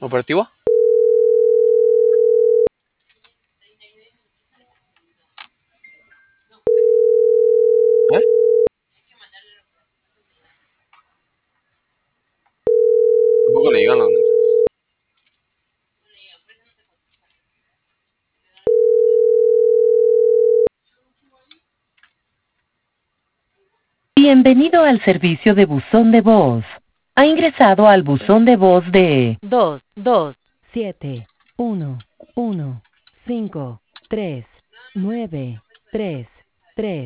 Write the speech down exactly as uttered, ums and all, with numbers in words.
¿Operativo? ¿Eh? Tampoco le llegan los mensajes. Bienvenido al servicio de buzón de voz. Ha ingresado al buzón de voz de dos dos siete uno uno cinco tres nueve tres tres.